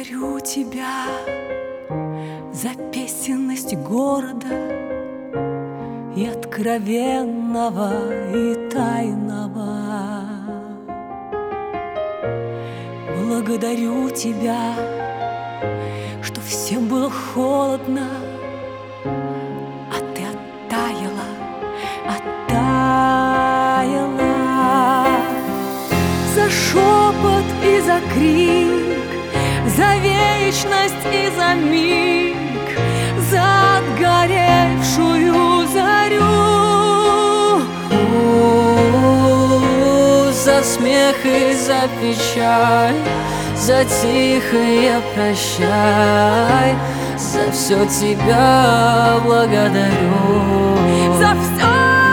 Благодарю тебя за песенность города и откровенного, и тайного. Благодарю тебя, что всем было холодно, а ты оттаяла, оттаяла. За шепот и за крик, за вечность и за миг, за отгоревшую зарю. За смех и за печаль, за тихое прощай, за все тебя благодарю. За все,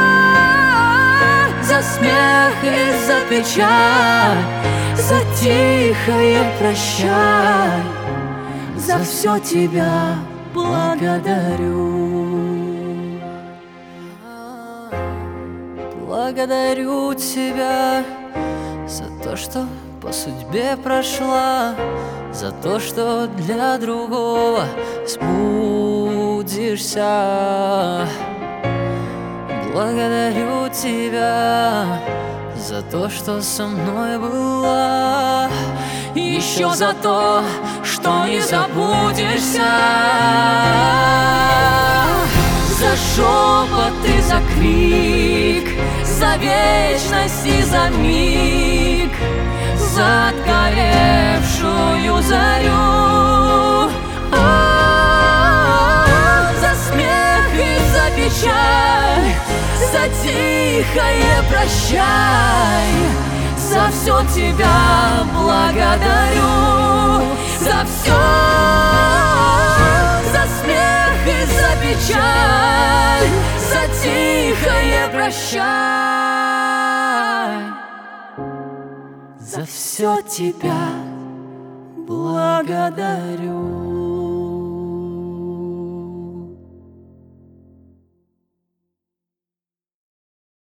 за смех и за печаль, за тихое прощай, за все тебя благодарю. Благодарю тебя за то, что по судьбе прошла, за то, что для другого сбудешься. Благодарю тебя за то, что со мной была, еще за то, что не забудешься. За шепот и за крик, за вечность и за миг, за отгоревшую зарю. За смех и за печаль, за тихое прощай, за все тебя благодарю. За все, за смех и за печаль, за тихое прощай, за все тебя благодарю.